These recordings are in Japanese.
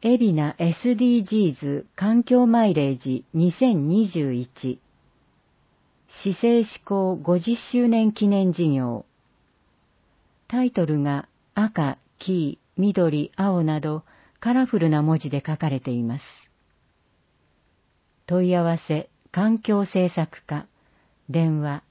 海老名 SDGs 環境マイレージ2021市政施行50周年記念事業。タイトルが赤、黄、緑、青などカラフルな文字で書かれています。問い合わせ環境政策課電話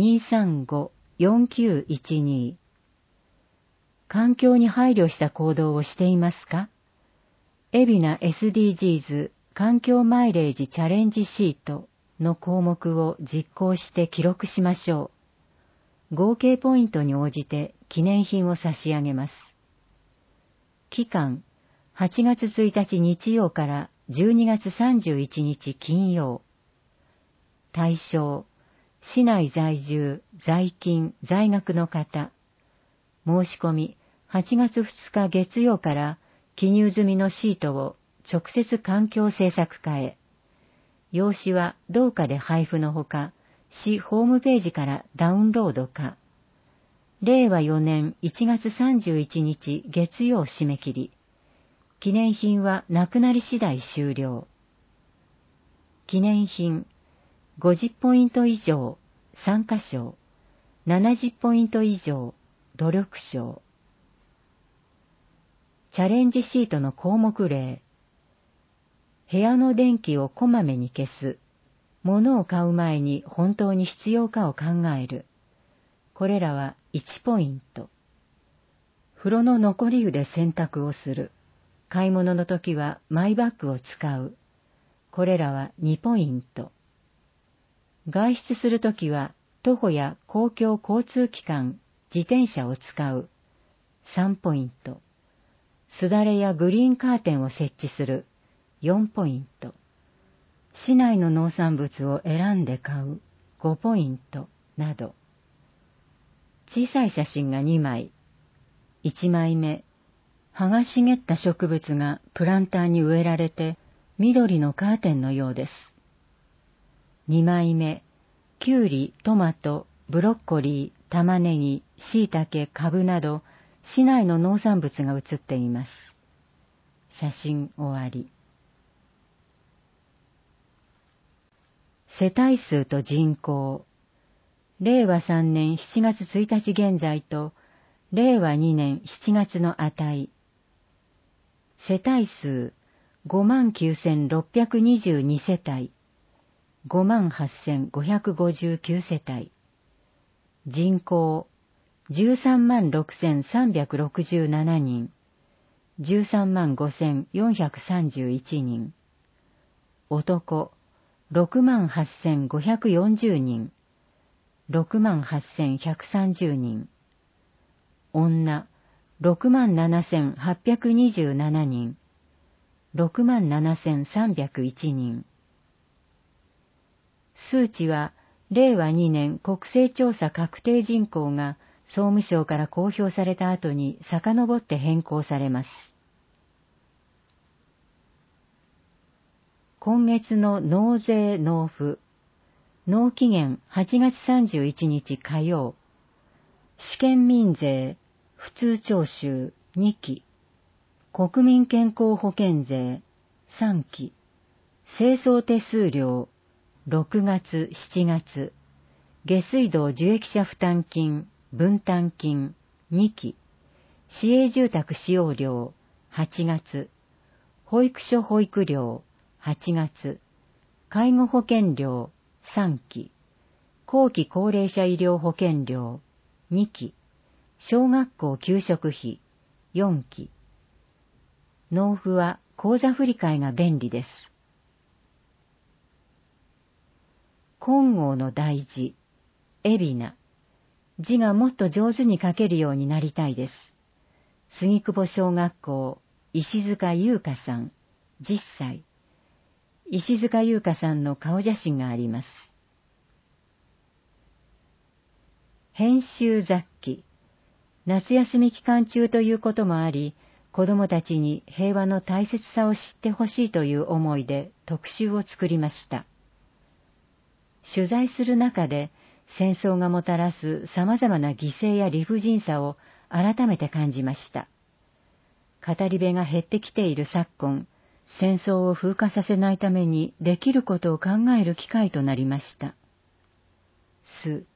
235-4912。環境に配慮した行動をしていますか？海老名 SDGs 環境マイレージチャレンジシートの項目を実行して記録しましょう。合計ポイントに応じて記念品を差し上げます。期間8月1日日曜から12月31日金曜。対象市内在住、在勤、在学の方。申し込み8月2日月曜から記入済みのシートを直接環境政策課へ。用紙は同課で配布のほか、市ホームページからダウンロードか。令和4年1月31日月曜締め切り。記念品はなくなり次第終了。記念品50ポイント以上参加賞、70ポイント以上努力賞。チャレンジシートの項目例。部屋の電気をこまめに消す。物を買う前に本当に必要かを考える。これらは1ポイント。風呂の残り湯で洗濯をする。買い物の時はマイバッグを使う。これらは2ポイント。外出するときは徒歩や公共交通機関、自転車を使う。3ポイント。すだれやグリーンカーテンを設置する。4ポイント。市内の農産物を選んで買う。5ポイント。など。小さい写真が2枚。1枚目。葉が茂った植物がプランターに植えられて緑のカーテンのようです。2枚目。きゅうり、トマト、ブロッコリー、玉ねぎ、しいたけ、かぶなど市内の農産物が写っています。写真終わり。世帯数と人口。令和3年7月1日現在と令和2年7月の値。世帯数59,622世帯、58,559世帯。人口136,367人、135,431人。男68,540人、68,130人。女67,827人、67,301人。数値は令和2年国勢調査確定人口が総務省から公表された後に遡って変更されます。今月の納税納付。納期限8月31日火曜。試験民税、普通徴収2期。国民健康保険税3期。清掃手数料6月7月。下水道受益者負担金、分担金2期。市営住宅使用料8月。保育所保育料8月。介護保険料3期。後期高齢者医療保険料2期。小学校給食費4期。納付は口座振替が便利です。金剛の大字、海老名。字がもっと上手に書けるようになりたいです。杉久保小学校、石塚優香さん、10歳。石塚優香さんの顔写真があります。編集雑記。夏休み期間中ということもあり、子どもたちに平和の大切さを知ってほしいという思いで特集を作りました。取材する中で戦争がもたらす様々な犠牲や理不尽さを改めて感じました。 語り部が減ってきている昨今、戦争を風化させないためにできることを考える機会となりました。ス・